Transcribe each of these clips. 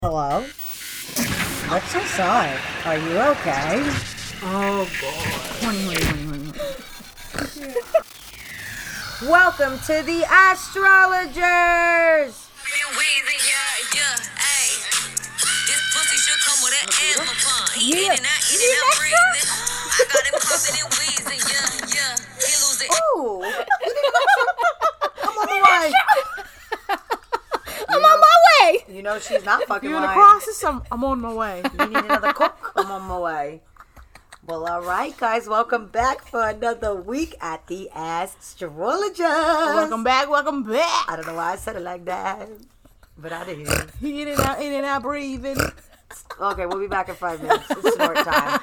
Hello? What's your sign? Are you okay? Oh, God. Welcome to the Astrologers! Ooh! I'm on the way! I'm on my way. You know she's not fucking You in the lying. process? I'm on my way. You need another cook? I'm on my way. Well, all right, guys. Welcome back for another week at the Astrologers. Welcome back. I don't know why I said it like that, but I did. In and out, breathing. Okay, we'll be back in 5 minutes. It's snort time.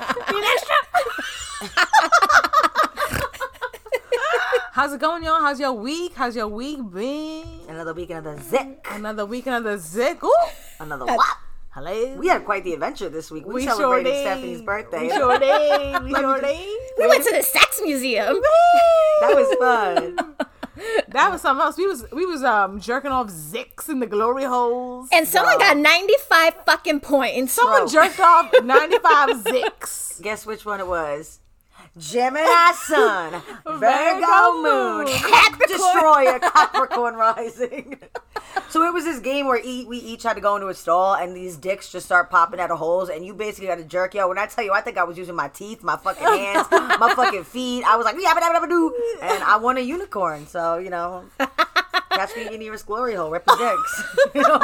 How's it going, y'all? How's your week? How's your week been? Another week, another zick. Another week, another zick. Ooh. Another what? Hello. We had quite the adventure this week. We sure celebrated did. Stephanie's birthday. We sure did. We We went to the sex museum. That was fun. That was something else. We was jerking off zicks in the glory holes. And someone got 95 fucking points. Someone Bro. jerked off 95 zicks. Guess which one it was? Gemini Sun, Virgo Moon, Destroyer, Capricorn Rising. So it was this game where we each had to go into a stall and these dicks just start popping out of holes and you basically got to jerk. Yo, when I tell you, I think I was using my teeth, my fucking hands, my fucking feet. I was like, yabba dabba dabba doo, and I won a unicorn. So, you know, catch me in the nearest glory hole, ripping dicks. You know?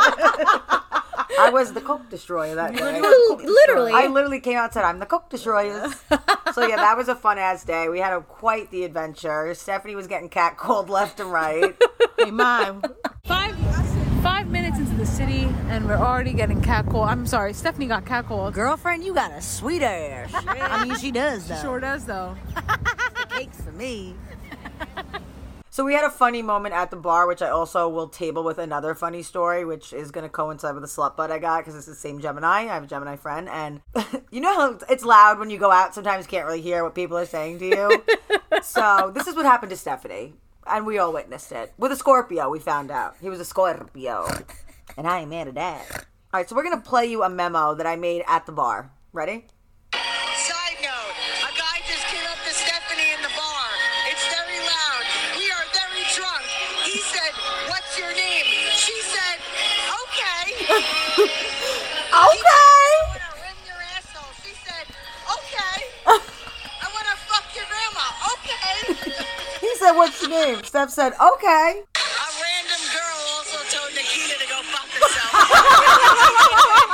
I was the Coke Destroyer that day. Literally. I literally came out and said, I'm the Coke Destroyers. So yeah, that was a fun ass day. We had quite the adventure. Stephanie was getting catcalled left and right. Hey, Mom. 5 minutes into the city and we're already getting catcalled. I'm sorry, Stephanie got catcalled. Girlfriend, you got a sweet ass. I mean, she does though. Sure does though. Cakes for me. So we had a funny moment at the bar, which I also will table with another funny story, which is going to coincide with the slut butt I got because it's the same Gemini. I have a Gemini friend. And you know how it's loud when you go out? Sometimes you can't really hear what people are saying to you. So this is what happened to Stephanie. And we all witnessed it. With a Scorpio, we found out. He was a Scorpio. And I ain't mad at that. All right, so we're going to play you a memo that I made at the bar. Ready? Side note, a guy just came up to Stephanie in the bar. It's very loud. We are very drunk. He said, "What's your name?" She said, "Okay." Okay. I want to rim your asshole. She said, "Okay." I want to fuck your grandma. Okay. He said, what's your name? Steph said, okay. A random girl also told Nikita to go fuck herself.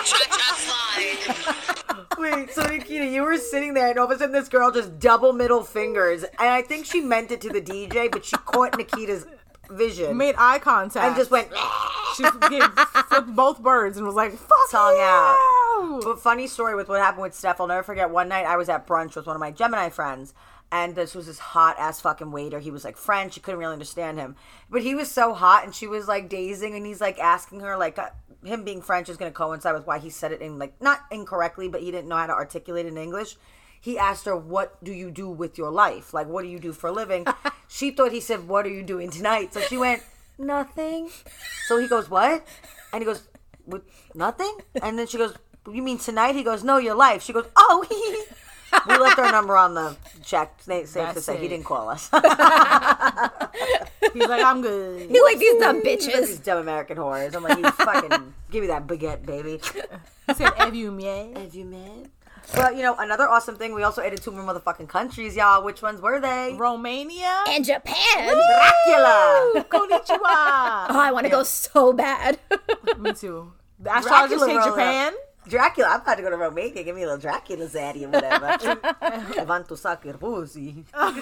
Cha-cha slide. Wait, so Nikita, you were sitting there and all of a sudden this girl just double middle fingers. And I think she meant it to the DJ, but she caught Nikita's vision. Made eye contact. And just went, She flipped both birds and was like, fuck tongue you. out. But funny story with what happened with Steph, I'll never forget. One night I was at brunch with one of my Gemini friends. And this was this hot ass fucking waiter. He was like French. You couldn't really understand him. But he was so hot and she was like dazing and he's like asking her like him being French is going to coincide with why he said it in like not incorrectly, but he didn't know how to articulate it in English. He asked her, what do you do with your life? Like, what do you do for a living? She thought he said, what are you doing tonight? So she went, nothing. So he goes, what? And he goes, what, nothing? And then she goes, you mean tonight? He goes, no, your life. She goes, oh, we left our number on the check. Safe to That's say, it. he didn't call us. He's like, I'm good. You like these dumb These bitches. dumb American whores. I'm like, you fucking give me that baguette, baby. He said, have you met? Have you met? Well, you know, another awesome thing, we also added 2 more motherfucking countries, y'all. Which ones were they? Romania. And Japan. Dracula. Konnichiwa. Oh, I want to go so bad. Me too. The astrologers say rolled Japan. up. Dracula, I'm about to go to Romania. Give me a little Dracula zaddy or whatever. I want to suck your pussy.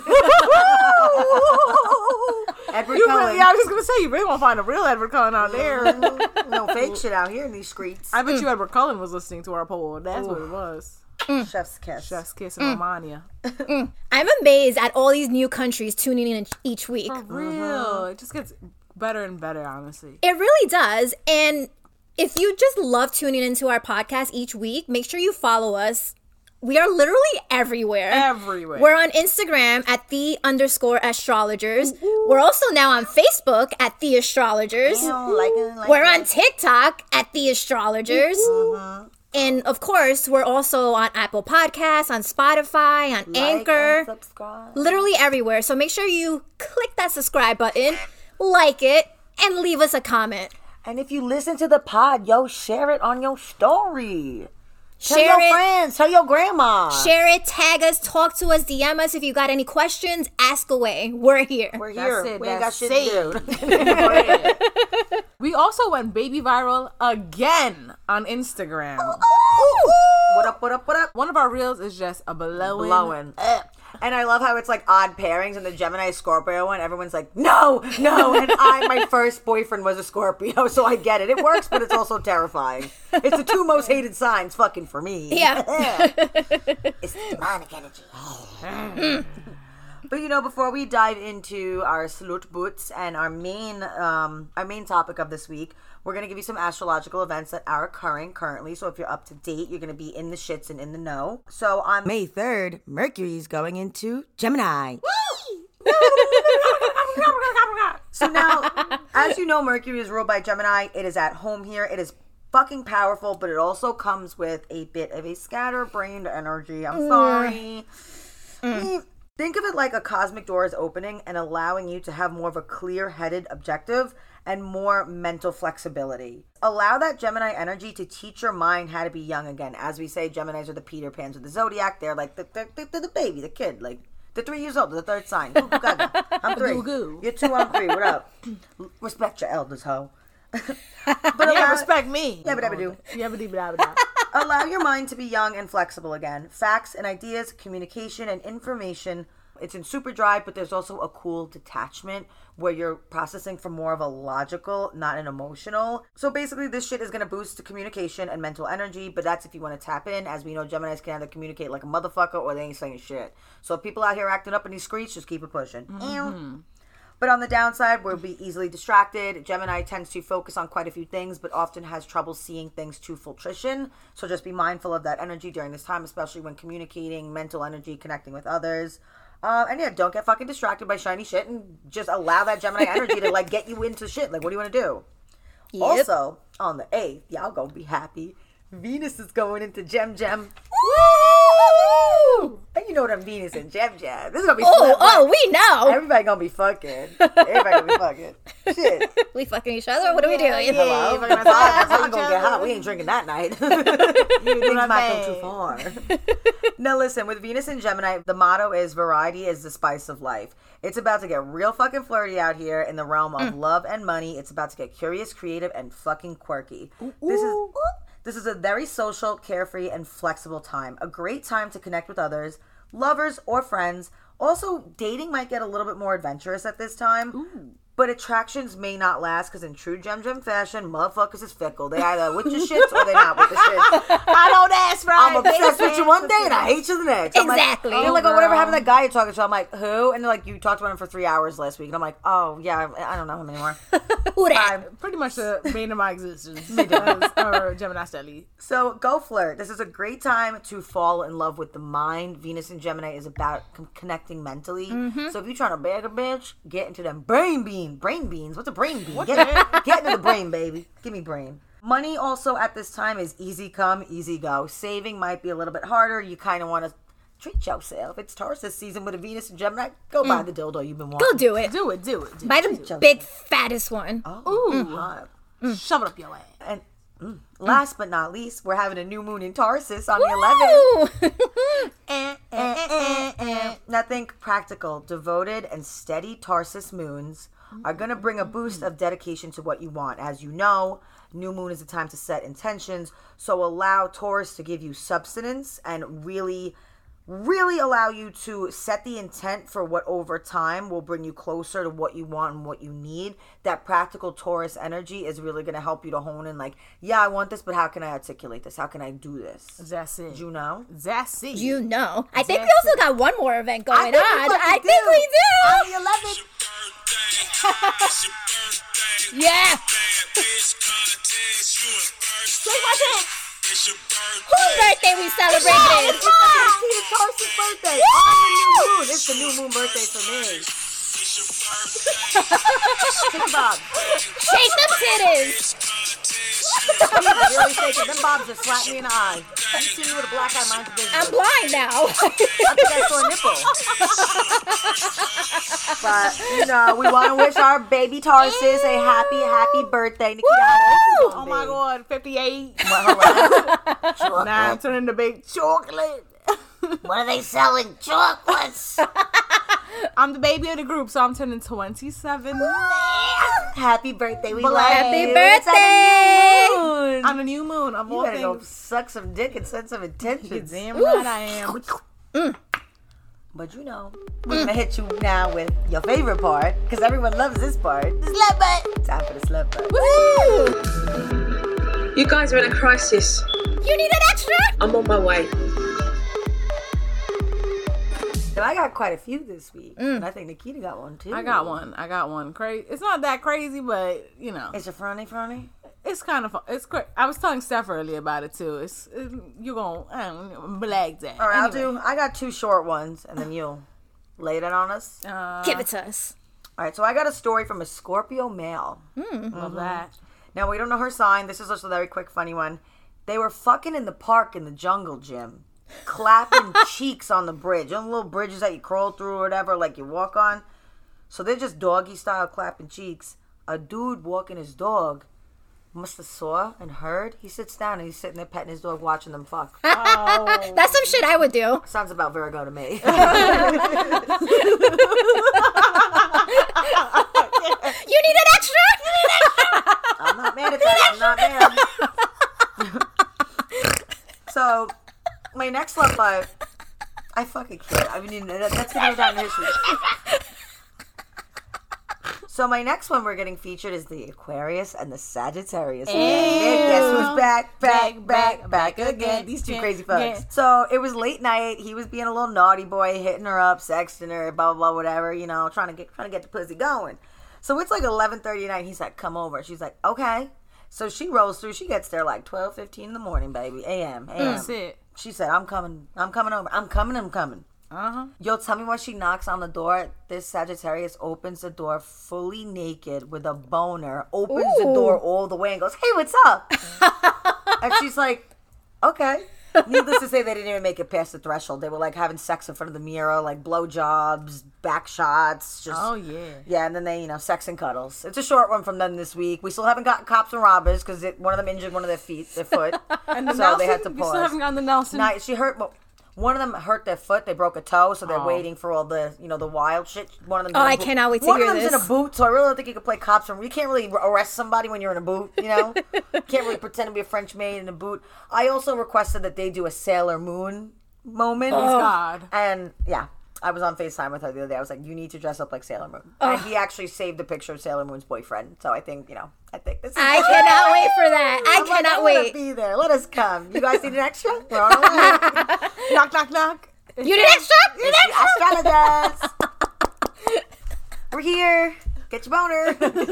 Edward Cullen. I was just going to say, you really want to find a real Edward Cullen out there. No fake shit out here in these streets. I bet you Edward Cullen was listening to our poll. That's what it was. Chef's kiss. Chef's kiss in Romania. I'm amazed at all these new countries tuning in each week. For real. It just gets better and better, honestly. It really does. And if you just love tuning into our podcast each week, make sure you follow us We are literally everywhere. Everywhere. We're on Instagram at _astrologers. We're also now on Facebook at The Astrologers. We're on TikTok at The Astrologers. And of course, we're also on Apple Podcasts, on Spotify, on Anchor. And subscribe. Literally everywhere. So make sure you click that subscribe button, like it, and leave us a comment. And if you listen to the pod, share it on your story. Tell Share your it. friends. Tell your grandma. Share it, tag us, talk to us, DM us. If you got any questions, ask away. We're here. We're here. That's it. We ain't got That's shit it. to do. We also went baby viral again on Instagram. What up, what up, what up? One of our reels is just a blowing. And I love how it's like odd pairings, and the Gemini Scorpio one, everyone's like, no. And my first boyfriend was a Scorpio, so I get it. It works, but it's also terrifying. It's the two most hated signs fucking for me. Yeah. It's the demonic energy. But before we dive into our salute boots and our main topic of this week, we're going to give you some astrological events that are occurring currently. So if you're up to date, you're going to be in the shits and in the know. So on May 3rd, Mercury's going into Gemini. So now, as you know, Mercury is ruled by Gemini. It is at home here. It is fucking powerful, but it also comes with a bit of a scatterbrained energy. I'm sorry. Think of it like a cosmic door is opening and allowing you to have more of a clear-headed objective and more mental flexibility. Allow that Gemini energy to teach your mind how to be young again. As we say, Geminis are the Peter Pans of the zodiac. They're like the baby, the kid. Like, they're 3 years old, the third sign. Goo, goo, gaga. I'm 3. Goo. You're 2, I'm 3. What up? Respect your elders, ho. But respect me. Yabba-dabba-doo. Yabba-dee-ba-da-ba-da. Allow your mind to be young and flexible again. Facts and ideas, communication and information. It's in super drive, but there's also a cool detachment where you're processing from more of a logical, not an emotional. So basically, this shit is going to boost the communication and mental energy, but that's if you want to tap in. As we know, Geminis can either communicate like a motherfucker or they ain't saying shit. So if people out here acting up in these streets, just keep it pushing. But on the downside, we'll be easily distracted. Gemini tends to focus on quite a few things, but often has trouble seeing things to fruition. So just be mindful of that energy during this time, especially when communicating, mental energy, connecting with others. And yeah, don't get fucking distracted by shiny shit and just allow that Gemini energy to like get you into shit. Like, what do you want to do? Yep. Also, on the 8th, y'all gonna be happy. Venus is going into Gem. Woo! And you know them Venus and Gem. This is gonna be We know. Everybody gonna be fucking. Everybody gonna be fucking. Shit. We fucking each other? What are we doing? Hello? That's how you gonna get hot. We ain't drinking that night. Things my might go thing. too far. Now listen, with Venus and Gemini, the motto is variety is the spice of life. It's about to get real fucking flirty out here in the realm of love and money. It's about to get curious, creative, and fucking quirky. This is a very social, carefree, and flexible time. A great time to connect with others, lovers, or friends. Also, dating might get a little bit more adventurous at this time. But attractions may not last because in true Gem fashion, motherfuckers is fickle. They either with your shits or they not with the shits. I know that's right. I'm obsessed with you one day and I hate you the next. I'm Exactly. Like, they're like, oh, whatever happened to that guy you're talking to? I'm like, who? And they're like, you talked about him for 3 hours last week. And I'm like, oh, yeah, I don't know him anymore. Who that? Pretty much the bane of my existence. Or Gemini Stelly. So go flirt. This is a great time to fall in love with the mind. Venus and Gemini is about connecting mentally. So if you're trying to bag a bitch, get into them brain beans. What's a brain bean? Get into the brain, baby. Give me brain. Money also at this time is easy come, easy go. Saving might be a little bit harder. You kind of want to treat yourself. It's Taurus season with a Venus and Gemini. Go buy the dildo you've been wanting. Go do it. Do it. Buy the big, fattest one. Shove it up your ass. And last but not least, we're having a new moon in Taurus on the 11th. Now think practical, devoted, and steady Taurus moons are going to bring a boost of dedication to what you want. As you know, new moon is a time to set intentions. So allow Taurus to give you substance and really allow you to set the intent for what over time will bring you closer to what you want and what you need. That practical Taurus energy is really going to help you to hone in like, yeah, I want this, but how can I articulate this? How can I do this? That's it. You know? That's it. You know. I think we also got one more event going on. I think we On do. the 11th. Yeah. Take my tip. Whose birthday we celebrated? It's Tia Tarson's birthday. On the new moon. It's the new moon birthday for me. Think Bob. Shake them titties. Really shaking. Them bobs just slapped me in the eye. You see me with a black eye, mind your business. I'm blind now. I think I saw a nipple. But, we want to wish our baby Tarsus a happy birthday. Nikita, how old you gonna Oh my be? God, 58. Well, hello. Now I'm turning to big chocolate. What are they selling? Chocolates. I'm the baby of the group, so I'm turning 27. Happy birthday. We Black. love Happy you. birthday. On a new moon, of You all better go things. suck some dick and send some You're intentions. damn right I am. But we're going to hit you now with your favorite part, because everyone loves this part. The slut butt. Time for the slut butt. Woo! You guys are in a crisis. You need an extra? I'm on my way. And I got quite a few this week. And I think Nikita got one too. I got one. Crazy. It's not that crazy, but Is it frowny? it's kind of fun. It's crazy. I was telling Steph earlier about it too. You're gonna black that. All right, Anyway. I got two short ones, and then you'll lay that on us. Give it to us. All right, so I got a story from a Scorpio male. Love that. Now, we don't know her sign. This is just a very quick, funny one. They were fucking in the park in the jungle gym, clapping cheeks on the bridge. You know the little bridges that you crawl through or whatever, like you walk on? So they're just doggy style clapping cheeks. A dude walking his dog must have saw and heard. He sits down and he's sitting there petting his dog, watching them fuck. That's some shit I would do. Sounds about Virgo to me. You need an extra? I'm not mad at that. I'm not mad. So, my next love life, I fucking can't. I mean, that's going to go down in history. So, my next one we're getting featured is the Aquarius and the Sagittarius. Guess who's back again. These two crazy fucks. Yeah. So, it was late night. He was being a little naughty boy, hitting her up, sexting her, blah, blah, blah, whatever, trying to get the pussy going. So, it's like 11:30 at night. He's like, come over. She's like, okay. So she rolls through. She gets there like 12:15 in the morning, baby. A.M. That's it. She said, I'm coming over. I'm coming. Yo, tell me why she knocks on the door. This Sagittarius opens the door fully naked with a boner, opens the door all the way and goes, hey, what's up? And she's like, okay. Needless to say, they didn't even make it past the threshold. They were like having sex in front of the mirror, like blowjobs, back shots. Just, Oh, yeah. Yeah, and then they, sex and cuddles. It's a short one from them this week. We still haven't gotten cops and robbers because one of them injured one of their foot. And the so Nelson? they had to You pause. still haven't gotten the Nelson? No, she hurt. Well, one of them hurt their foot. They broke a toe, so they're waiting for all the, the wild shit. One of them. I cannot wait to one hear of them's this. in a boot, so I really don't think you can play cops. You can't really arrest somebody when you're in a boot. Can't really pretend to be a French maid in a boot. I also requested that they do a Sailor Moon moment. Oh, God. And yeah, I was on FaceTime with her the other day. I was like, you need to dress up like Sailor Moon. And he actually saved a picture of Sailor Moon's boyfriend. So I think, this is I cannot wait for that. I I'm like, cannot I wanna wait. be there. Let us come. You guys need an extra? We're on our way. Knock, knock, knock. You need extra? You need It's extra? the astrologers. We're here. Get your boner.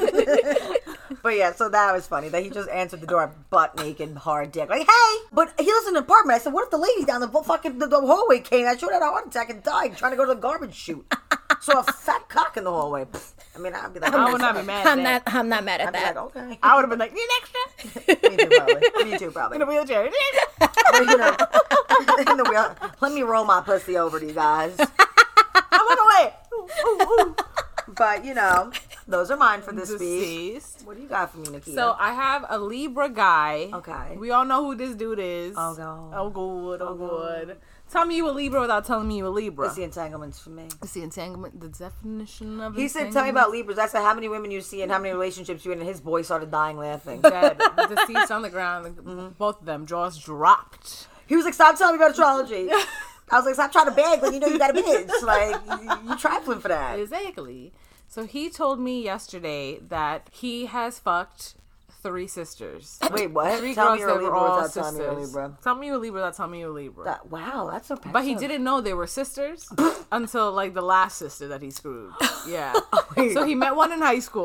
But yeah, so that was funny that he just answered the door butt naked, hard dick. Like, hey! But he lives in an apartment. I said, what if the lady down the fucking the hallway came? I showed her a heart attack and died trying to go to the garbage chute. So a fat cock in the hallway. I mean, I'd be like, I would not be mad at that. I'm not mad at I'd be that. like, okay. I would have been like, need extra? Me too, probably. In a wheelchair. But, in the wheel. Let me roll my pussy over to you guys. I'm on the way. But, those are mine for this week. Deceased. What do you got for me, Nikita? So I have a Libra guy. Okay. We all know who this dude is. Oh, God. Oh, good. Oh, good. Tell me you a Libra without telling me you a Libra. What's the entanglements for me? It's the entanglement, the definition of He said, tell me about Libras. I said, how many women you see and how many relationships you're in, and his boy started dying laughing. Dead, deceased on the ground. Both of them, jaws dropped. He was like, stop telling me about astrology. I was like, stop trying to beg when you know you got a bitch. Like, you trifling for that. Exactly. So he told me yesterday that he has fucked 3 sisters. Wait, what? 3 Tell girls me you're that a were Libra all without telling me you're a sisters. Libra. Tell me you're a Libra, that's tell me you're a Libra. Wow, that's so But he didn't know they were sisters until like the last sister that he screwed. Yeah. So he met one in high school.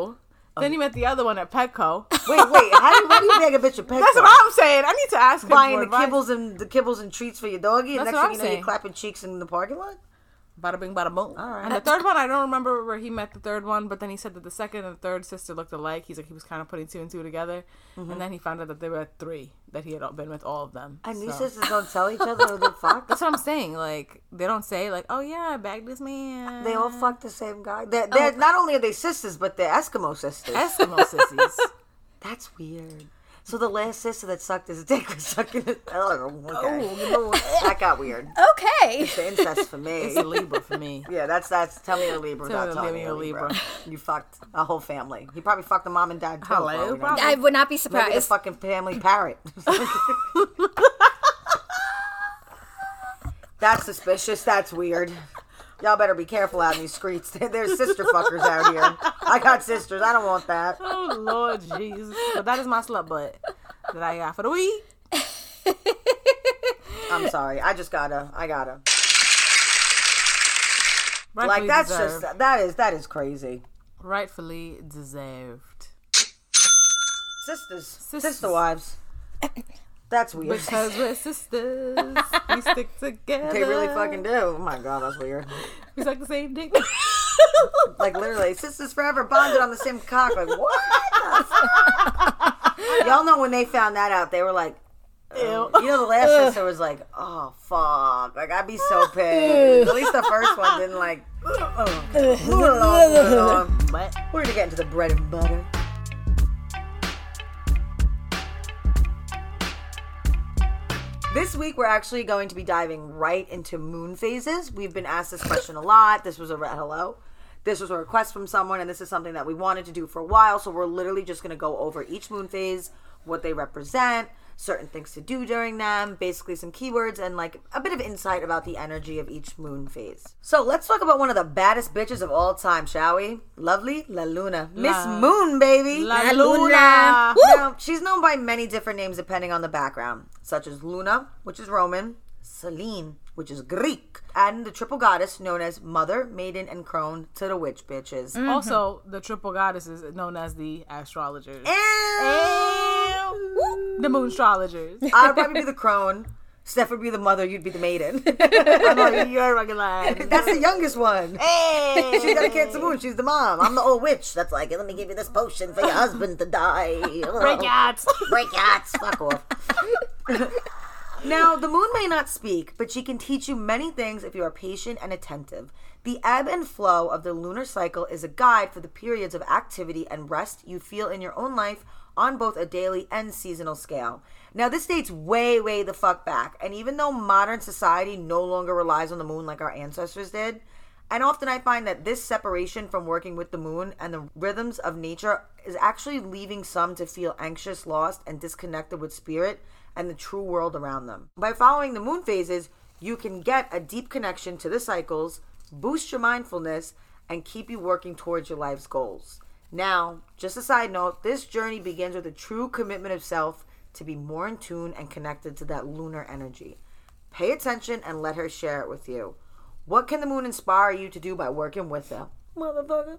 Then he met the other one at Petco. Wait, how do you bag a bitch a Petco? That's what I'm saying. I need to ask him Buying for the advice. kibbles and treats for your doggy, and That's next what thing I'm you know, saying. you're clapping cheeks in the parking lot? Bada bing, bada boom. All right. And the third one, I don't remember where he met the third one, but then he said that the second and third sister looked alike. He's like, he was kind of putting two and two together. And then he found out that there were three, that he had been with all of them. And these So- sisters don't tell each other who they fuck? That's what I'm saying. Like, they don't say, like, oh yeah, I bagged this man. They all fuck the same guy. They're not only are they sisters, but they're Eskimo sisters. Eskimo sissies. That's weird. So the last sister that sucked his dick was sucking his... Oh, okay. That got weird. Okay. It's the incest for me. It's a Libra for me. Yeah, that's tell me you're a Libra. Tell me That's telling me you're you're a a Libra. Libra. You fucked a whole family. He probably fucked the mom and dad too. Hello, for all we know. probably. I would not be Maybe the surprised. fucking family parrot. That's suspicious. That's weird. Y'all better be careful out in these streets. There's sister fuckers out here. I got sisters. I don't want that. Oh, Lord Jesus. But that is my slut butt that I got for the week. I'm sorry. I gotta. Rightfully Like, that's deserved. just, that is crazy. Rightfully deserved. Sisters. Sisters. Sister wives. That's weird. Because we're sisters. We stick together. They really fucking do. Oh my god, that's weird. We suck the same dick. Like, literally, sisters forever bonded on the same cock. Like, what? Y'all know when they found that out, they were like, Ew. you know, the last sister was like, oh, fuck. Like, I'd be so pissed. At least the first one didn't, like, move it along. But We're gonna get into the bread and butter. This week, we're actually going to be diving right into moon phases. We've been asked this question a lot. This was a request from someone, and this is something that we wanted to do for a while. So we're literally just going to go over each moon phase, what they represent, certain things to do during them, basically some keywords, and like a bit of insight about the energy of each moon phase. So let's talk about one of the baddest bitches of all time, shall we? Lovely La Luna. Miss Moon, baby. La Luna. Luna. Now, she's known by many different names depending on the background, such as Luna, which is Roman, Selene, which is Greek, and the triple goddess known as Mother, Maiden, and Crone to the witch bitches. Also, the triple goddess is known as the astrologers. And The moon astrologers. I'd probably be the Crone. Steph would be the Mother. You'd be the Maiden. I'm like, you're fucking lying. That's the youngest one. Hey. She's got a Cancer moon. She's the mom. I'm the old witch. That's like, let me give you this potion for your husband to die. Break yachts. Break yachts. Fuck off. Now, the moon may not speak, but she can teach you many things if you are patient and attentive. The ebb and flow of the lunar cycle is a guide for the periods of activity and rest you feel in your own life on both a daily and seasonal scale. Now, this dates way, way the fuck back, and even though modern society no longer relies on the moon like our ancestors did, and often I find that this separation from working with the moon and the rhythms of nature is actually leaving some to feel anxious, lost, and disconnected with spirit and the true world around them. By following the moon phases, you can get a deep connection to the cycles, boost your mindfulness, and keep you working towards your life's goals. Now, just a side note, this journey begins with a true commitment of self to be more in tune and connected to that lunar energy. Pay attention and let her share it with you. What can the moon inspire you to do by working with them? Motherfucker.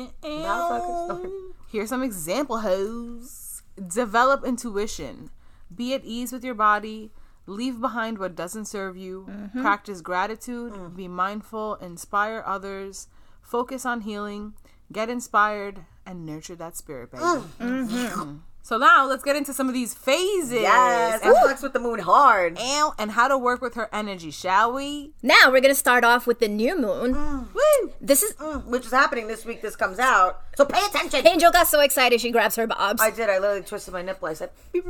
Here's some example hoes. Develop intuition. Be at ease with your body. Leave behind what doesn't serve you. Practice gratitude. Be mindful. Inspire others. Focus on healing. Get inspired. And nurture that spirit, baby. So now let's get into some of these phases. Yes, and flex with the moon hard. And how to work with her energy, shall we? Now we're gonna start off with the new moon. Woo! This is Which is happening this week. This comes out. So pay attention. Angel got so excited she grabs her bobs. I did. I literally twisted my nipple. I said, beep,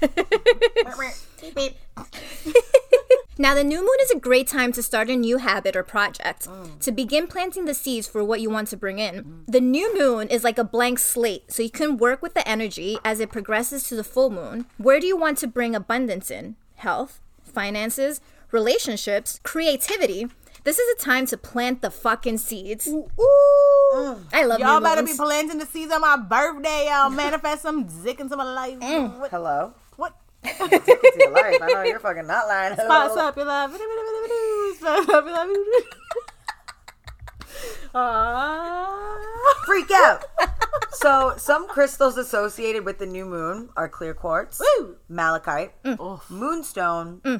beep. Now, the new moon is a great time to start a new habit or project, to begin planting the seeds for what you want to bring in. The new moon is like a blank slate, so you can work with the energy as it progresses to the full moon. Where do you want to bring abundance in? Health, finances, relationships, creativity. This is a time to plant the fucking seeds. I love Y'all new better moons. be planting the seeds on my birthday. Y'all manifest some dick into my life. Hello. What? Dick into your life. I know you're fucking not lying. Spice Hello. up your life. Spice up your life. Freak out. So some crystals associated with the new moon are clear quartz, malachite, moonstone,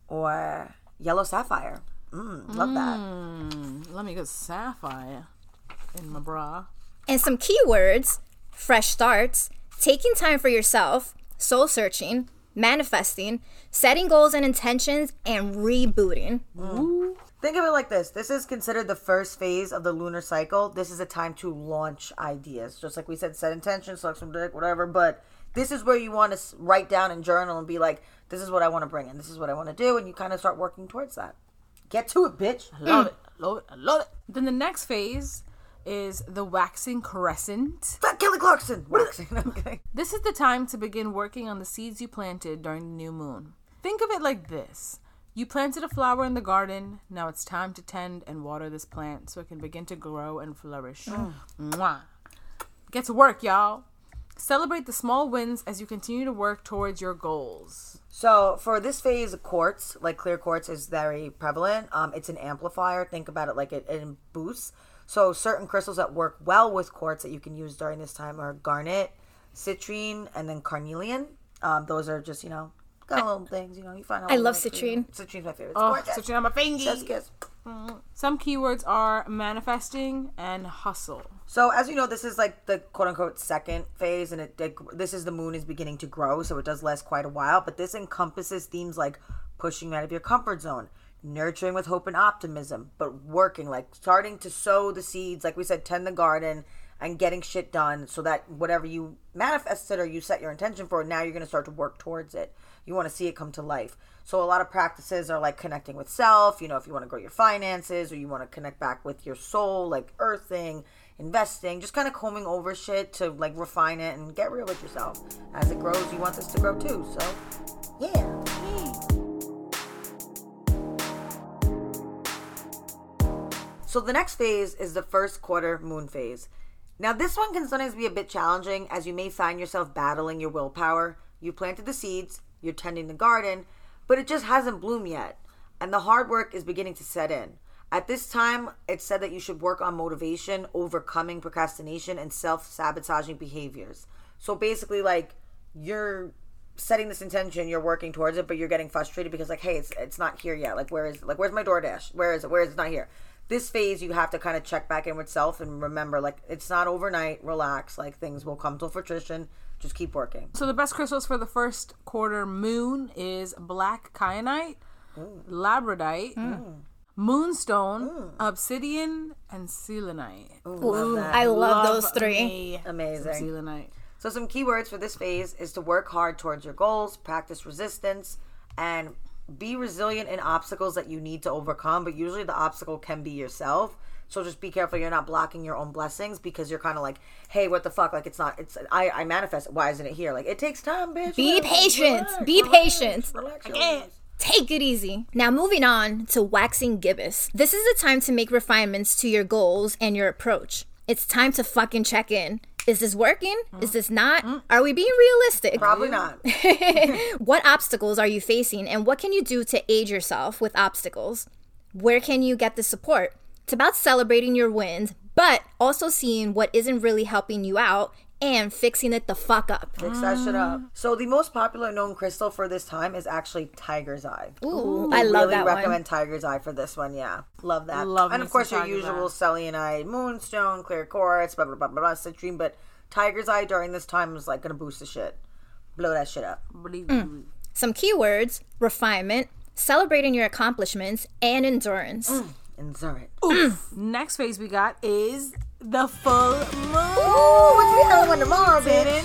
or yellow sapphire. Love that. Let me get sapphire in my bra. And some keywords: fresh starts, taking time for yourself, soul searching, manifesting, setting goals and intentions, and rebooting. Think of it like this. This is considered the first phase of the lunar cycle. This is a time to launch ideas. Just like we said, set intentions, suck some dick, whatever. But this is where you want to write down and journal and be like, this is what I want to bring in. This is what I want to do. And you kind of start working towards that. Get to it, bitch. I love it. I love it. I love it. Then the next phase is the waxing crescent. That Kelly Clarkson. Waxing. Okay. This is the time to begin working on the seeds you planted during the new moon. Think of it like this. You planted a flower in the garden. Now it's time to tend and water this plant so it can begin to grow and flourish. Mwah. Get to work, y'all. Celebrate the small wins as you continue to work towards your goals. So for this phase, quartz, like clear quartz, is very prevalent. It's an amplifier. Think about it like it boosts. So certain crystals that work well with quartz that you can use during this time are garnet, citrine, and then carnelian. Those are just, got little things, you find out. I love citrine. Citrine's my favorite. Oh, citrine on my finger. Chef's kiss. Some keywords are manifesting and hustle. So as you know, this is like the quote-unquote second phase, and this is the moon is beginning to grow, so it does last quite a while. But this encompasses themes like pushing out of your comfort zone, nurturing with hope and optimism, but working, like starting to sow the seeds, like we said, tend the garden, and getting shit done so that whatever you manifested or you set your intention for, now you're going to start to work towards it. You want to see it come to life. So a lot of practices are like connecting with self, if you want to grow your finances or you want to connect back with your soul, like earthing, investing, just kind of combing over shit to like refine it and get real with yourself. As it grows, you want this to grow too. So, yeah. So the next phase is the first quarter moon phase. Now this one can sometimes be a bit challenging as you may find yourself battling your willpower. You planted the seeds, you're tending the garden, but it just hasn't bloomed yet. And the hard work is beginning to set in. At this time, it's said that you should work on motivation, overcoming procrastination, and self-sabotaging behaviors. So basically, like, you're setting this intention, you're working towards it, but you're getting frustrated because, like, hey, it's not here yet. Like, where's my DoorDash? Where is it? It's not here. This phase, you have to kind of check back in with self and remember, like, it's not overnight. Relax. Like, things will come to fruition. Just keep working. So the best crystals for the first quarter moon is black kyanite, labradorite, moonstone, obsidian, and selenite. Ooh, I love those three. Amazing. Selenite. So some keywords for this phase is to work hard towards your goals, practice resistance, and be resilient in obstacles that you need to overcome. But usually the obstacle can be yourself. So just be careful you're not blocking your own blessings because you're kind of like, hey, what the fuck? Like, I manifest. Why isn't it here? Like, it takes time, bitch. Be patient. Be patient. Take it easy. Now moving on to waxing gibbous. This is the time to make refinements to your goals and your approach. It's time to fucking check in. Is this working? Is this not? Are we being realistic? Probably not. What obstacles are you facing and what can you do to aid yourself with obstacles? Where can you get the support? It's about celebrating your wins, but also seeing what isn't really helping you out and fixing it the fuck up. Fix that shit up. So the most popular known crystal for this time is actually Tiger's Eye. Ooh, I love that one. Really recommend Tiger's Eye for this one, yeah. Love that. And of course your usual selenite, moonstone, clear quartz, blah, blah, blah, blah, blah, citrine, but Tiger's Eye during this time is like going to boost the shit. Blow that shit up. Some keywords: refinement, celebrating your accomplishments, and endurance. Next phase we got is the full moon. Ooh, what the hell went tomorrow, bitch?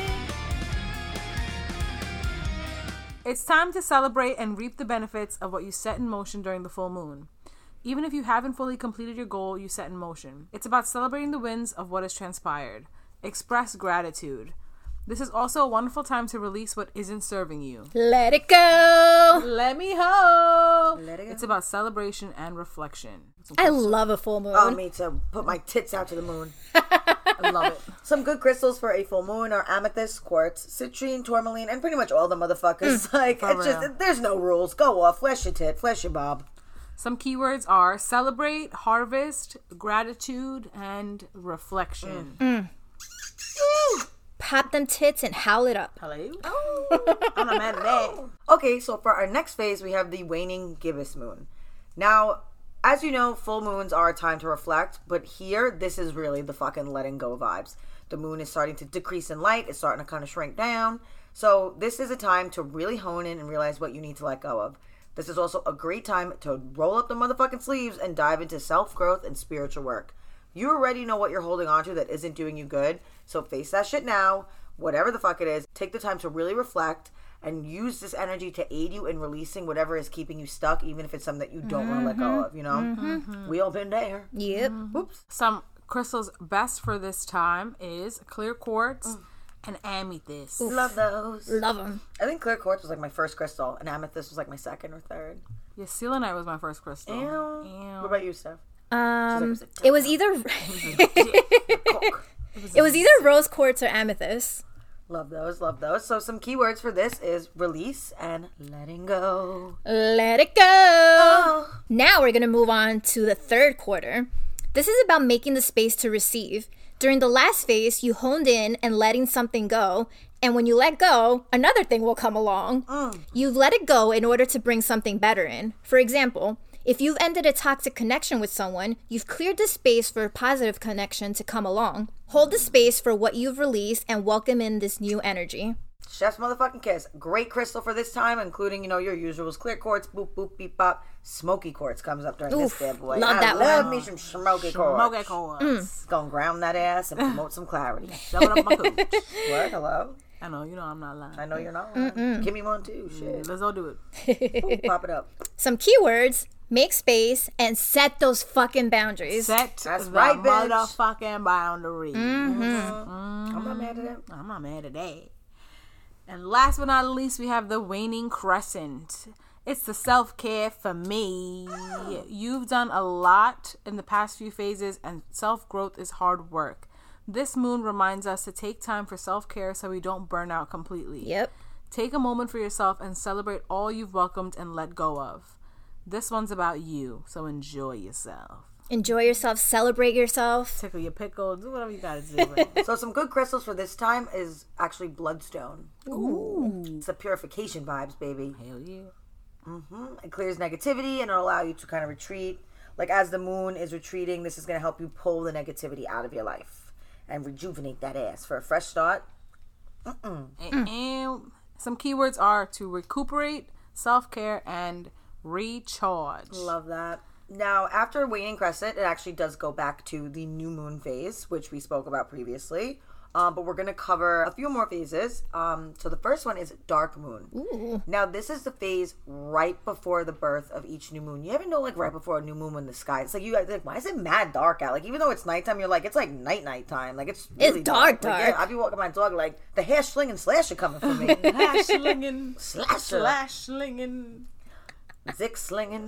It's time to celebrate and reap the benefits of what you set in motion during the full moon. Even if you haven't fully completed your goal you set in motion. It's about celebrating the wins of what has transpired. Express gratitude. This is also a wonderful time to release what isn't serving you. Let it go. Let me ho. Let it go. It's about celebration and reflection. I love a full moon. Oh, me too. Put my tits out to the moon. I love it. Some good crystals for a full moon are amethyst, quartz, citrine, tourmaline, and pretty much all the motherfuckers. There's no rules. Go off. Flesh your tit. Flesh your bob. Some keywords are celebrate, harvest, gratitude, and reflection. Pop them tits and howl it up. Hello? I'm not mad at that. Okay, so for our next phase, we have the waning gibbous moon. Now, as you know, full moons are a time to reflect, but here, this is really the fucking letting go vibes. The moon is starting to decrease in light. It's starting to kind of shrink down. So this is a time to really hone in and realize what you need to let go of. This is also a great time to roll up the motherfucking sleeves and dive into self-growth and spiritual work. You already know what you're holding on to that isn't doing you good, so face that shit now. Whatever the fuck it is, take the time to really reflect and use this energy to aid you in releasing whatever is keeping you stuck, even if it's something that you don't want to let go of, you know? We all been there. Yep. Oops. Some crystals best for this time is clear quartz and amethyst. Love those. Love them. I think clear quartz was like my first crystal, and amethyst was like my second or third. Yeah, selenite was my first crystal. Ew. What about you, Steph? It was either rose quartz or amethyst. Love those, love those. So some keywords for this is release and letting go. Let it go. Now we're going to move on to the third quarter. This is about making the space to receive. During the last phase, you honed in and letting something go. And when you let go, another thing will come along. You've let it go in order to bring something better in. For example, if you've ended a toxic connection with someone, you've cleared the space for a positive connection to come along. Hold the space for what you've released and welcome in this new energy. Chef's motherfucking kiss. Great crystal for this time, including, your usuals. Clear quartz, boop, boop, beep, bop. Smoky quartz comes up during this bad boy. Love that love one. me some smoky quartz. Gonna ground that ass and promote some clarity. Double up my cooch. What? Hello? I know, I'm not lying. I know you're not. Give me one too. Shit. Let's all do it. Ooh, pop it up. Some keywords: make space and set those fucking boundaries. Set That's the right, bitch. motherfucking boundary. I'm not mad at it. I'm not mad at that. And last but not least, we have the waning crescent. It's the self-care for me. You've done a lot in the past few phases, and self-growth is hard work. This moon reminds us to take time for self-care so we don't burn out completely. Yep. Take a moment for yourself and celebrate all you've welcomed and let go of. This one's about you, so enjoy yourself. Enjoy yourself. Celebrate yourself. Tickle your pickle. Do whatever you gotta do. So some good crystals for this time is actually bloodstone. Ooh. It's the purification vibes, baby. Hell yeah. It clears negativity and it'll allow you to kind of retreat. Like as the moon is retreating, this is going to help you pull the negativity out of your life and rejuvenate that ass for a fresh start. And some keywords are to recuperate, self-care, and recharge. Love that. Now, after waning crescent, it actually does go back to the new moon phase, which we spoke about previously. But we're going to cover a few more phases. So the first one is dark moon. Ooh. Now, this is the phase right before the birth of each new moon. You ever know, like, right before a new moon when the sky, it's like, you guys like, why is it mad dark out? Like, even though it's nighttime, you're like, it's like night time. Like, it's really dark. Like, yeah, I'd be walking my dog, like, the hair slinging slasher coming for me. Hash slinging. Slasher. Slash slinging. Zick slinging.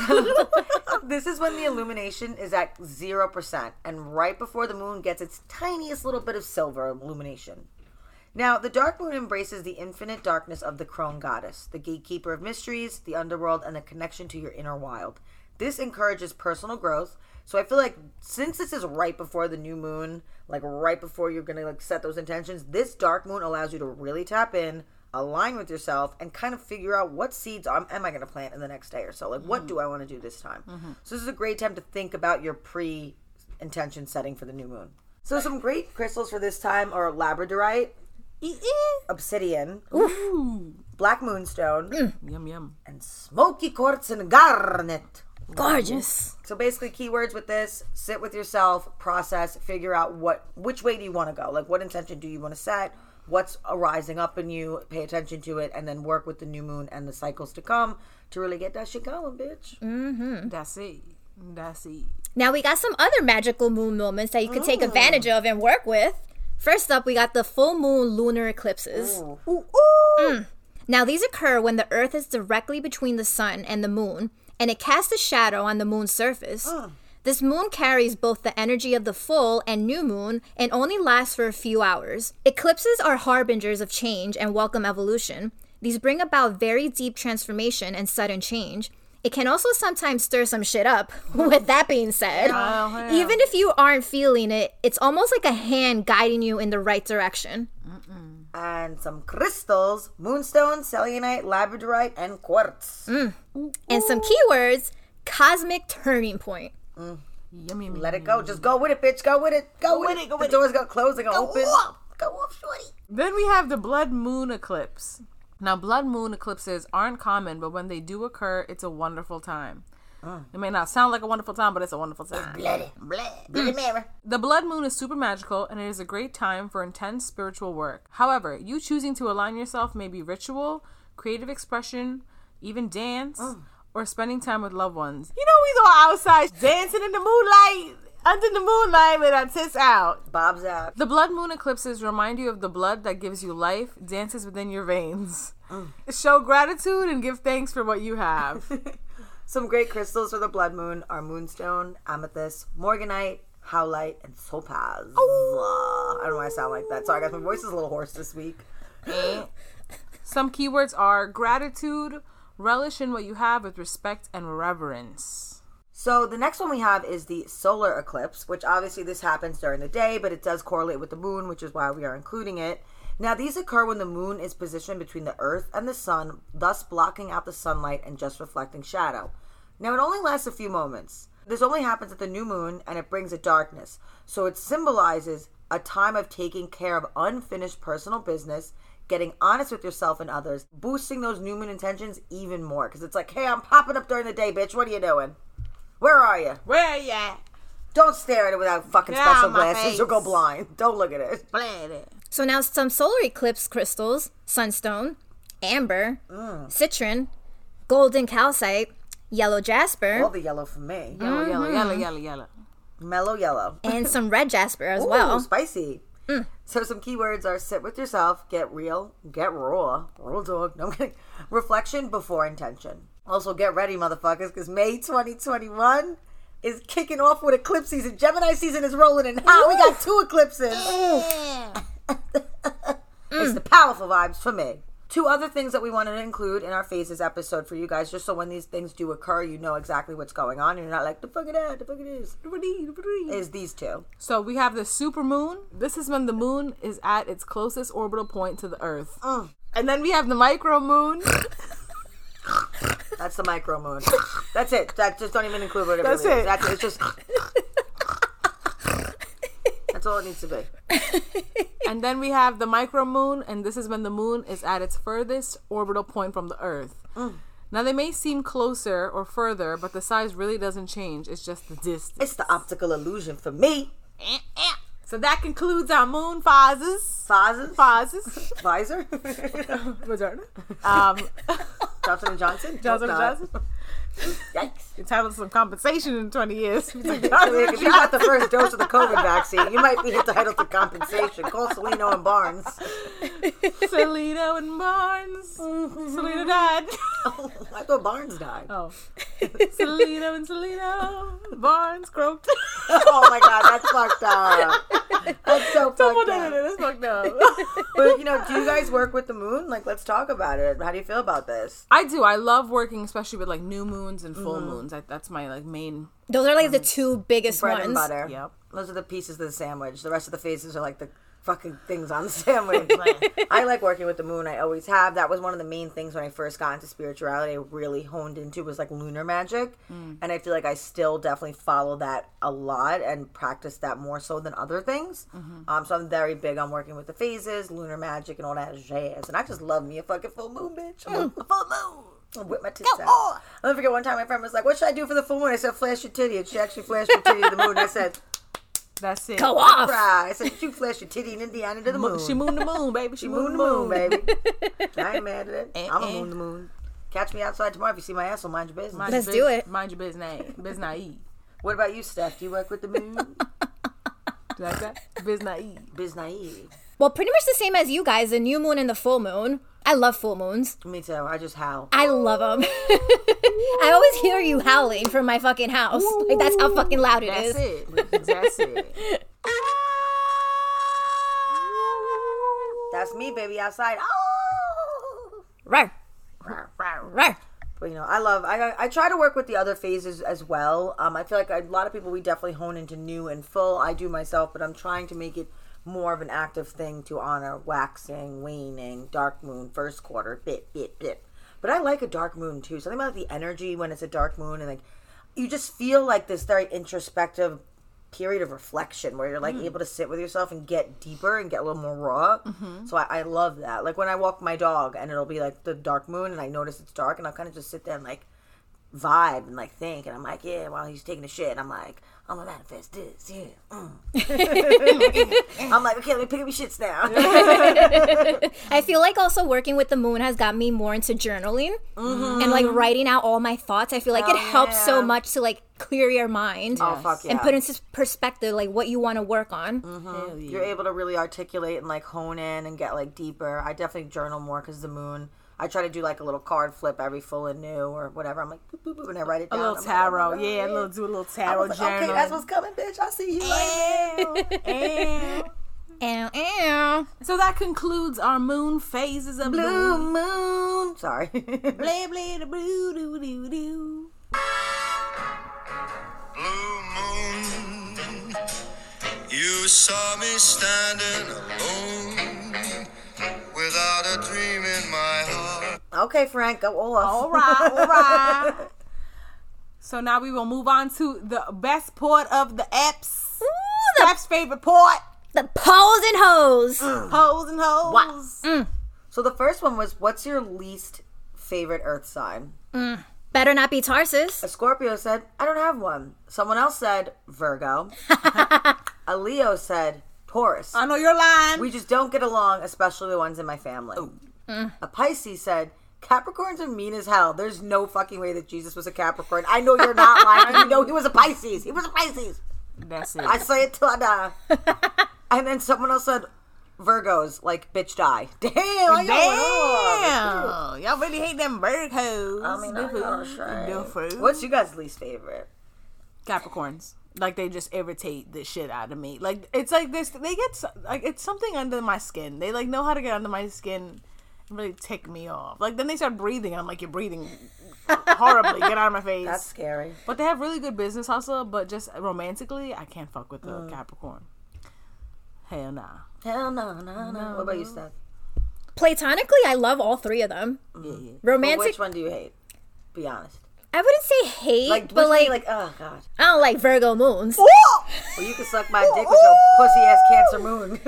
This is when the illumination is at 0% and right before the moon gets its tiniest little bit of silver illumination. Now, the dark moon embraces the infinite darkness of the crone goddess, the gatekeeper of mysteries, the underworld, and the connection to your inner wild. This encourages personal growth. So I feel like since this is right before the new moon, like right before you're going to like set those intentions, this dark moon allows you to really tap in, align with yourself, and kind of figure out what seeds am I going to plant in the next day or so. Like, what do I want to do this time? So this is a great time to think about your pre-intention setting for the new moon. So some great crystals for this time are labradorite, obsidian, black moonstone, Yum, yum. and smoky quartz and garnet. Gorgeous. So basically, keywords with this: sit with yourself, process, figure out which way do you want to go. Like, what intention do you want to set? What's arising up in you? Pay attention to it, and then work with the new moon and the cycles to come to really get that shit going, bitch. That's it. Now we got some other magical moon moments that you could take advantage of and work with. First up, we got the full moon lunar eclipses. Now these occur when the Earth is directly between the sun and the moon, and it casts a shadow on the moon's surface. This moon carries both the energy of the full and new moon and only lasts for a few hours. Eclipses are harbingers of change and welcome evolution. These bring about very deep transformation and sudden change. It can also sometimes stir some shit up. With that being said, even if you aren't feeling it, it's almost like a hand guiding you in the right direction. And some crystals: moonstone, selenite, labradorite, and quartz. And some keywords: cosmic turning point. Yummy. Let it go. Just go with it, bitch. Go with it. Go with it. The doors go close. They go open. Go off, shorty. Then we have the blood moon eclipse. Now, blood moon eclipses aren't common, but when they do occur, it's a wonderful time. It may not sound like a wonderful time, but it's a wonderful time. Bloody mirror. The blood moon is super magical, and it is a great time for intense spiritual work. However, you choosing to align yourself may be ritual, creative expression, even dance, or spending time with loved ones. You know, we go outside dancing in the moonlight, under the moonlight with our tits out. Bob's out. The blood moon eclipses remind you of the blood that gives you life, dances within your veins. Show gratitude and give thanks for what you have. Some great crystals for the blood moon are moonstone, amethyst, morganite, howlite, and topaz. I don't know why I sound like that. Sorry, guys, my voice is a little hoarse this week. Some keywords are gratitude, relish in what you have with respect and reverence. So the next one we have is the solar eclipse, which obviously this happens during the day, but it does correlate with the moon, which is why we are including it. Now, these occur when the moon is positioned between the earth and the sun, thus blocking out the sunlight and just reflecting shadow. Now, it only lasts a few moments. This only happens at the new moon, and it brings a darkness. So it symbolizes a time of taking care of unfinished personal business, getting honest with yourself and others, boosting those new moon intentions even more. Because it's like, hey, I'm popping up during the day, bitch. What are you doing? Where are you? Where are you at? Don't stare at it without fucking Get special out my glasses. face. You'll go blind. Don't look at it. Blend it. So now some solar eclipse crystals: sunstone, amber, citron, golden calcite, yellow jasper, All the yellow for me. Yellow. Mellow yellow. and some red jasper as Ooh, well. spicy. So some keywords are sit with yourself, get real, get raw, roll dog, no I'm kidding. Reflection before intention. Also get ready, motherfuckers, because May 2021 is kicking off with eclipse season. Gemini season is rolling in hot. We got 2 eclipses. It's the powerful vibes for me. 2 other things that we wanted to include in our phases episode for you guys, just so when these things do occur, you know exactly what's going on. And you're not like, the fuck it is these 2. So we have the super moon. This is when the moon is at its closest orbital point to the earth. And then we have the micro moon. That's the micro moon. That's it. That just don't even include whatever That's it is. it. That's it. It's just that's all it needs to be. And then we have the micro moon, and this is when the moon is at its furthest orbital point from the earth. Now they may seem closer or further, but the size really doesn't change. It's just the distance. It's the optical illusion for me. So that concludes our moon phases. Phases. Pfizer. Moderna. Johnson & Johnson. Johnson & Hope not. Johnson. Yikes. Entitled to some compensation in 20 years. If you got the first dose of the COVID vaccine, you might be entitled to compensation. Call Celino and Barnes. Celino and Barnes. Celino died. I thought Barnes died. Oh. Celino and Celino. Barnes croaked. Oh my God, that's fucked up. That's so fucked up. That's fucked up. But, do you guys work with the moon? Like, let's talk about it. How do you feel about this? I do. I love working, especially with like new moons and full moons. That's my like main. Those are like the 2 biggest Bread ones. and butter. Yep. Those are the pieces of the sandwich. The rest of the faces are like the fucking things on the sandwich. I like working with the moon. I always have. That was one of the main things when I first got into spirituality. I really honed into was like lunar magic, and I feel like I still definitely follow that a lot and practice that more so than other things. So I'm very big on working with the phases, lunar magic, and all that jazz. And I just love me a fucking full moon, bitch. A full moon. I'll whip my tits out. I'll never forget one time my friend was like, "What should I do for the full moon?" I said, "Flash your titty." And she actually flashed her titty to the moon. I said, That's it. Go off. I said, "You flash your titty in Indiana to the moon." She mooned the moon, baby. She mooned the moon, baby. I ain't mad at it. I'm a moon the moon. Catch me outside tomorrow if you see my asshole. Mind your business. Let's do it. Mind your business. Business. What about you, Steph? Do you work with the moon? You like that? Business. Business. Well, pretty much the same as you guys, the new moon and the full moon. I love full moons. Me too. I just howl. I love them. I always hear you howling from my fucking house. Like, that's how fucking loud it is. That's it. That's it. That's me, baby, outside. Oh! Rawr. Rawr. Rawr. But I try to work with the other phases as well. I feel like a lot of people, we definitely hone into new and full. I do myself, but I'm trying to make it more of an active thing to honor waxing, waning, dark moon, first quarter, bit. But I like a dark moon too. Something about the energy when it's a dark moon, and like you just feel like this very introspective period of reflection where you're like able to sit with yourself and get deeper and get a little more raw. So I love that. Like when I walk my dog and it'll be like the dark moon and I notice it's dark and I'll kind of just sit there and like vibe and like think, and I'm like, yeah, while he's taking a shit, I'm like, I'm gonna manifest this, yeah. I'm like, okay, let me pick up your shits now. I feel like also working with the moon has got me more into journaling and like writing out all my thoughts. I feel like it helps so much to like clear your mind and put into perspective like what you want to work on. You're able to really articulate and like hone in and get like deeper. I definitely journal more because the moon. I try to do like a little card flip every full and new or whatever. I'm like, boop, boop, boop, and I write it down. A little tarot, like, oh, do a little tarot journal. Okay, that's what's coming, bitch. I see you right now. So that concludes our moon phases of Blue moon. Sorry. Blah, blah, da, boo, doo, doo, doo. Blue moon, you saw me standing alone without a dream in my heart. Okay, Frank, go off. All right. So now we will move on to the best port of the apps. Steph's favorite port. The pose and hose. Pose and hose. What? So the first one was, what's your least favorite earth sign? Better not be Tarsus. A Scorpio said, I don't have one. Someone else said, Virgo. A Leo said, Taurus. I know you're lying. We just don't get along, especially the ones in my family. A Pisces said, Capricorns are mean as hell. There's no fucking way that Jesus was a Capricorn. I know you're not lying. You know he was a Pisces. He was a Pisces. That's it. I say it till I die. And then someone else said, Virgos, like, bitch die. Damn. Y'all really hate them Virgos. I mean, Different. What's you guys' least favorite? Capricorns. Like, they just irritate the shit out of me. Like, it's like this. They get like it's something under my skin. They like know how to get under my skin and really tick me off. Like then they start breathing, and I'm like, you're breathing horribly. Get out of my face. That's scary. But they have really good business hustle. But just romantically, I can't fuck with the Capricorn. Hell nah. Hell no. What about you, Steph? Platonically, I love all three of them. Yeah. Romantic. But which one do you hate? Be honest. I wouldn't say hate, but like, oh god, I don't like Virgo moons. Well, you can suck my dick with your pussy ass Cancer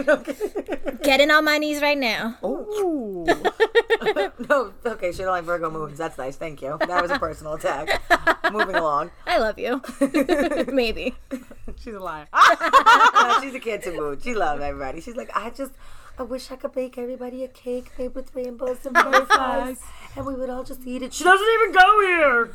moon. Getting on my knees right now. Ooh. No, okay, she don't like Virgo moons. That's nice, thank you. That was a personal attack. Moving along. I love you. Maybe. She's a liar. No, she's a Cancer moon. She loves everybody. She's like, I wish I could bake everybody a cake made with rainbows and butterflies, and we would all just eat it. She doesn't even go here.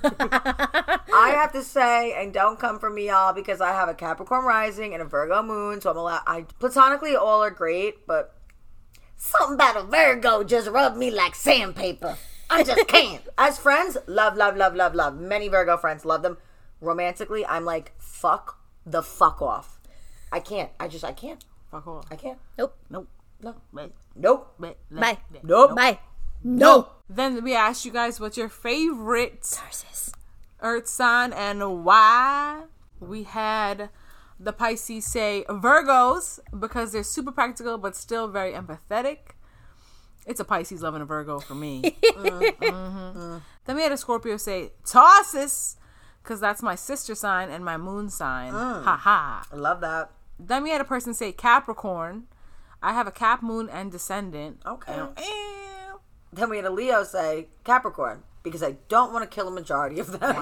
I have to say, and don't come for me, y'all, because I have a Capricorn rising and a Virgo moon, so I'm allowed. Platonically, all are great, but something about a Virgo just rubbed me like sandpaper. I just can't. As friends, love. Many Virgo friends, love them. Romantically, I'm like, fuck the fuck off. I can't. I can't. Fuck off. I can't. Nope. Nope. No. Bye. Nope. Bye. Nope. Bye. No. Then we asked you guys what's your favorite Tarsus. earth sign and why. We had the Pisces say Virgos because they're super practical but still very empathetic. It's a Pisces loving a Virgo for me. Then we had a Scorpio say Tarsus because that's my sister sign and my moon sign. Ha ha. I love that. Then we had a person say Capricorn. I have a Cap moon and descendant. Okay. Then we had a Leo say Capricorn because I don't want to kill a majority of them.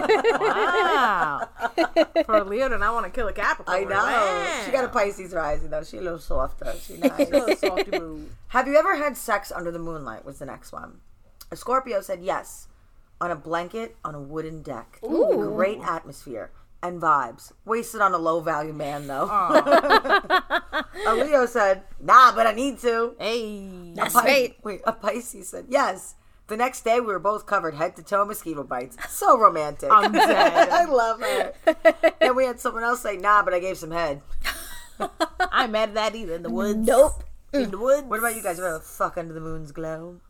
Wow. For a Leo, then I want to kill a Capricorn. I know. Wow. She got a Pisces rising though. She a little softer. She nice. A little softy mood. Have you ever had sex under the moonlight? Was the next one. A Scorpio said yes. On a blanket on a wooden deck. Ooh. Great atmosphere. And vibes. Wasted on a low-value man, though. A Leo said, nah, but I need to. Hey. That's right. Wait, a Pisces said, yes. The next day, we were both covered head to toe in mosquito bites. So romantic. I'm dead. I love her. Then we had someone else say, nah, but I gave some head. I'm mad at that either. In the woods. Nope. In the woods. What about you guys? You ever fuck under the moon's glow?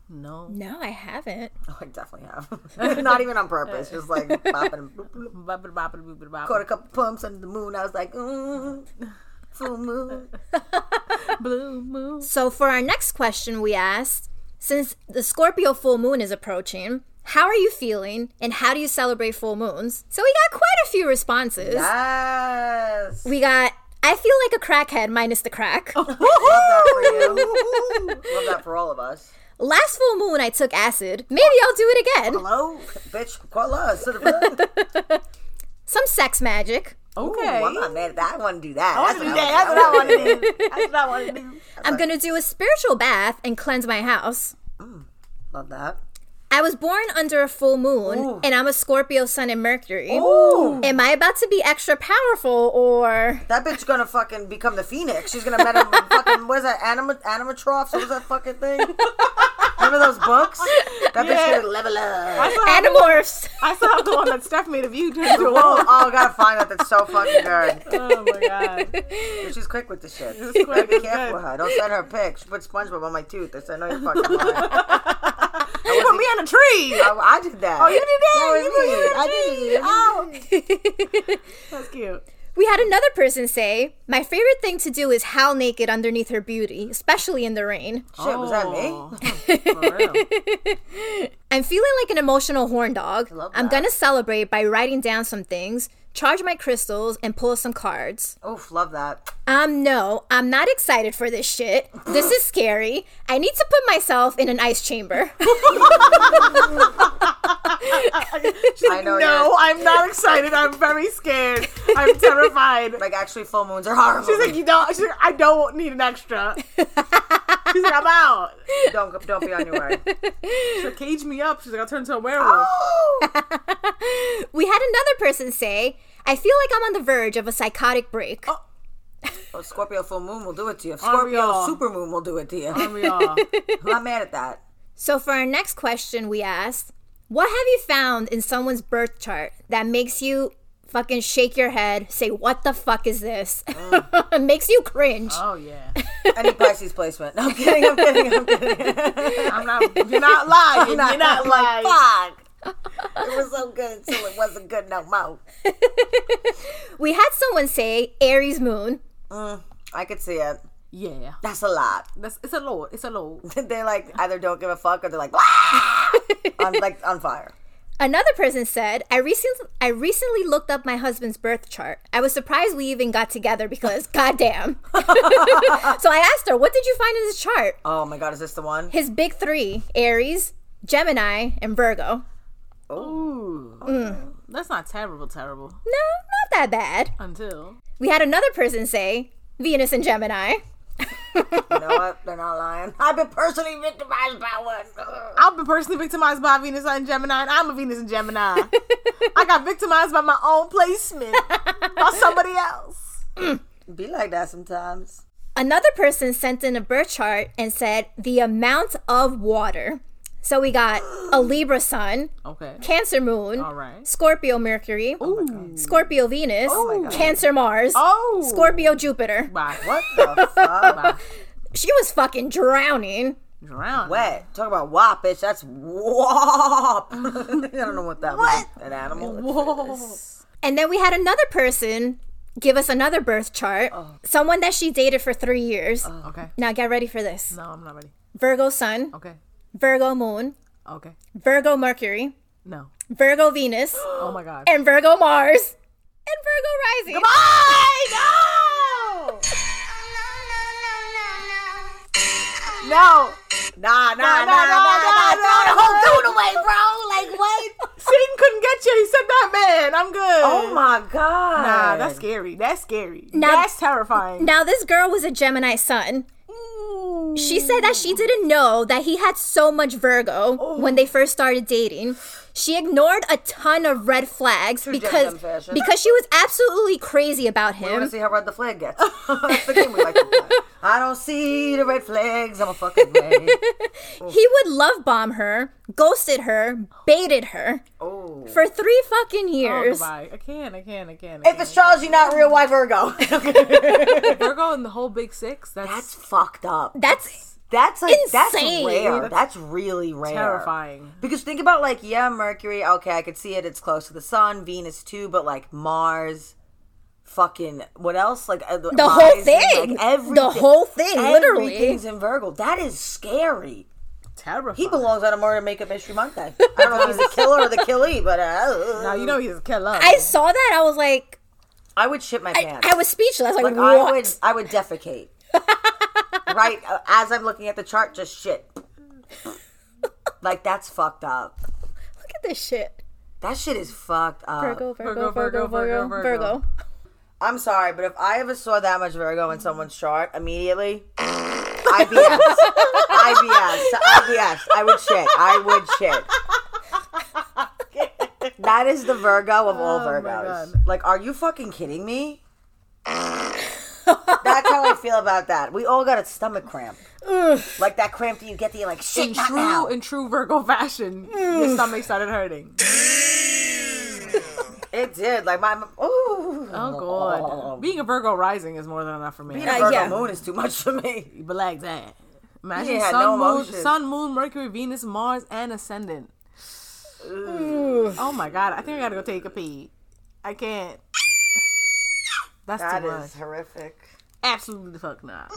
No. No, I haven't. Oh, I definitely have. Not even on purpose. Just like bopping and boop, bloop. Caught a couple pumps under the moon. I was like, full moon. Blue moon. So for our next question, we asked, since the Scorpio full moon is approaching, how are you feeling and how do you celebrate full moons? So we got quite a few responses. Yes. We got, I feel like a crackhead minus the crack. Love that for you. Love that for all of us. Last full moon, I took acid. Maybe I'll do it again. Hello? Bitch, call us. Some sex magic. Okay. Ooh, I'm not mad at that. I want to do that. I want to do that. That's what I want to do. That's what I want to do. I'm going to do a spiritual bath and cleanse my house. Love that. I was born under a full moon, and I'm a Scorpio sun and Mercury. Ooh. Am I about to be extra powerful, or... That bitch gonna fucking become the Phoenix. She's gonna met a fucking, what is that, Animatrophs? What was that fucking thing? Remember those books? That bitch gonna level up. Animorphs. I saw the one that Steph made of you turn into a Whoa, wolf. oh, I gotta find that. That's so fucking good. Oh my god. Dude, she's quick with the shit. quick, Gotta be it's careful good. with her. Don't send her a pic. She put SpongeBob on my tooth. I said, no, you're fucking lying. You put me on a tree. I did that. Oh, you did that? That was You put me. me on a I did. Oh. That's cute. We had another person say, my favorite thing to do is howl naked underneath her beauty, especially in the rain. Shit, was that me? For real. I'm feeling like an emotional horn dog. love I'm that. gonna celebrate by writing down some things, charge my crystals, and pull some cards. Oof, love that. No, I'm not excited for this shit. This is scary. I need to put myself in an ice chamber. I know. No, I'm not excited. I'm very scared. I'm terrified. Like, actually, full moons are horrible. She's like, you don't. She's like, I don't need an extra. She's like, I'm out. Don't be on your way. She's like, cage me up. She's like, I'll turn into a werewolf. We had another person say, I feel like I'm on the verge of a psychotic break. Oh, Scorpio full moon will do it to you. Aren't we Scorpio all? super moon will do it to you. Aren't we all? I'm not mad at that. So for our next question, we asked, what have you found in someone's birth chart that makes you fucking shake your head, say, what the fuck is this? Makes you cringe. Oh yeah. Any Pisces placement. No, I'm kidding. I'm not. You're not lying. You're not lying. Fuck. It was so good until it wasn't good no more. We had someone say Aries moon. I could see it. Yeah. That's a lot. It's a load. It's a load. They like either don't give a fuck or they're like, on fire. Another person said, I recently looked up my husband's birth chart. I was surprised we even got together because, goddamn. So I asked her, what did you find in his chart? Oh my god, is this the one? His big three, Aries, Gemini, and Virgo. Ooh. That's not terrible. No, not that bad. Until. We had another person say, Venus and Gemini. You know what? They're not lying. I've been personally victimized by one. I've been personally victimized by Venus and Gemini, and I'm a Venus and Gemini. I got victimized by my own placement. By somebody else. Be like that sometimes. Another person sent in a birth chart and said the amount of water. So we got a Libra sun, Okay. Cancer moon, All right. Scorpio Mercury, Scorpio Venus, Cancer Mars, Oh. Scorpio Jupiter. Bye. What the fuck? Bye. She was fucking drowning. Drown. Wet. Talk about wop, bitch. That's wop. I don't know what that was. An animal. Whoa. And then we had another person give us another birth chart. Someone that she dated for 3 years. Okay. Now get ready for this. No, I'm not ready. Virgo sun, Okay. Virgo moon, Okay. Virgo Mercury, No. Virgo Venus, Oh my god. and Virgo Mars, and Virgo rising. No! No. Nah. Throw the whole dude away, bro. Like, what? Satan couldn't get you. He said that man. I'm good. Oh my god. Nah, that's scary. That's scary. Now- That's terrifying. Now this girl was a Gemini sun. She said that she didn't know that he had so much Virgo when they first started dating. She ignored a ton of red flags because Gemini fashion. she was absolutely crazy about We want to him. see how red the flag gets. That's the game we like to play. I don't see the red flags. I'm a fucking way. He would love bomb her, ghosted her, baited her for 3 fucking Oh, years. goodbye. I can't. If astrology not real, why Virgo? Virgo and the whole big six. That's fucked up. That's That's like that's insane. rare. That's really rare. Terrifying. Because think about like, yeah, Mercury, okay, I could see it, it's close to the sun, Venus too, but like Mars, fucking what else? Like the whole thing. like everything. The whole thing, literally. Everything's in Virgo. That is scary. Terrifying. He belongs on a Murder Makeup Mystery Monday. I don't know if he's the killer or the killee, but Now you know he's a killer. I saw that. I was like, I would shit my pants. I was speechless. Like, like what? I would defecate. Right as I'm looking at the chart, just shit. Like that's fucked up. Look at this shit. That shit is fucked up. Virgo. I'm sorry, but if I ever saw that much Virgo in someone's chart, immediately, IBS. I would shit. That is the Virgo of all Virgos. Like, are you fucking kidding me? That's how I feel about that. We all got a stomach cramp. Like that cramp that you get that you're like, shit, not now. In true Virgo fashion, your stomach started hurting. It did. Like my, oh god. Being a Virgo rising is more than enough for me. Being a Virgo moon is too much for me. But like that. Imagine sun, moon, Mercury, Venus, Mars, and ascendant. Oh my god. I think I gotta go take a pee. I can't. That too much. Is horrific. Absolutely the fuck not.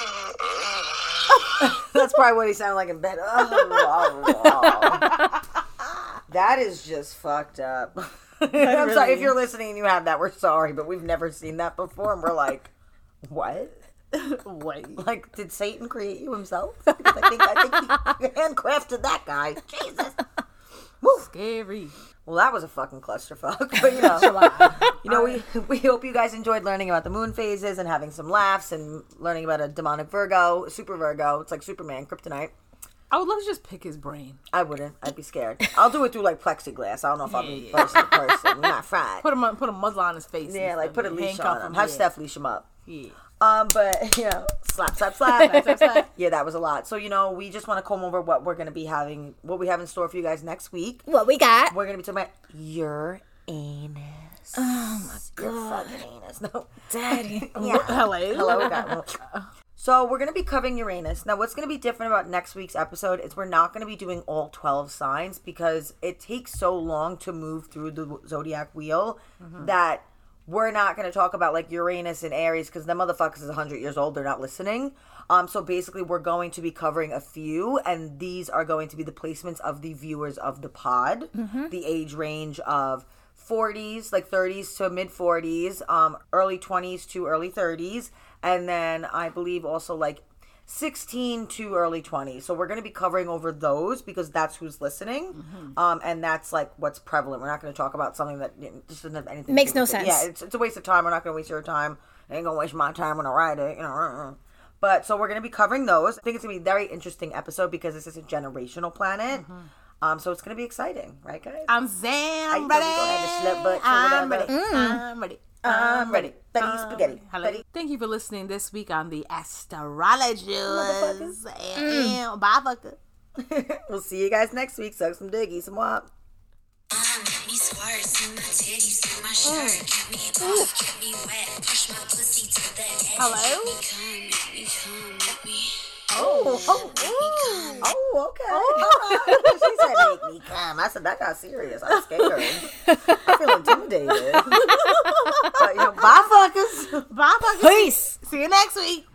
That's probably what he sounded like in bed. That is just fucked up. I'm sorry if you're listening and you have that. We're sorry, but we've never seen that before, and we're like, what? Wait. Like, did Satan create you himself? Because I think he handcrafted that guy. Jesus. Woo. Scary. Well, that was a fucking clusterfuck. But we hope you guys enjoyed learning about the moon phases and having some laughs and learning about a demonic Virgo, super Virgo. It's like Superman, kryptonite. I would love to just pick his brain. I wouldn't. I'd be scared. I'll do it through like plexiglass. I don't know if I'll be person to person. I'm not fried. Put a muzzle on his face. Yeah, like put a leash on him. Have Steph leash him up. Yeah. But slap. Yeah, that was a lot. So we just want to comb over what we're gonna be having, what we have in store for you guys next week. What we got? We're gonna be talking about your anus. Oh my god, your fucking anus. No, Daddy. Yeah. Hello. We got So we're going to be covering Uranus. Now, what's going to be different about next week's episode is we're not going to be doing all 12 signs because it takes so long to move through the zodiac wheel that we're not going to talk about like Uranus and Aries because the motherfuckers is 100 years old. They're not listening. So basically, we're going to be covering a few, and these are going to be the placements of the viewers of the pod, the age range of 40s, like 30s to mid 40s, early 20s to early 30s, and then I believe also like 16 to early 20s. So we're going to be covering over those because that's who's listening, and that's like what's prevalent. We're not going to talk about something that just doesn't have anything makes to do no with sense. Yeah, it's a waste of time. We're not going to waste your time. I ain't going to waste my time when I write it, But so we're going to be covering those. I think it's going to be a very interesting episode because this is a generational planet. So it's going to be exciting, right, guys? I'm saying I'm ready. I'm ready. I'm ready. Betty Spaghetti. Hello. Betty. Thank you for listening this week on the Astrologers. Bye, fucker. We'll see you guys next week. Suck some dick, eat some wop. Let me squirt, see my titties through my shirt. Get me off, get me wet. Push my pussy to the edge. Hello? Let me come, let me. Okay. She said, make me come. I said, that got serious. I'm scared. I feel intimidated. But, bye, fuckers. Bye, fuckers. Peace. See you next week.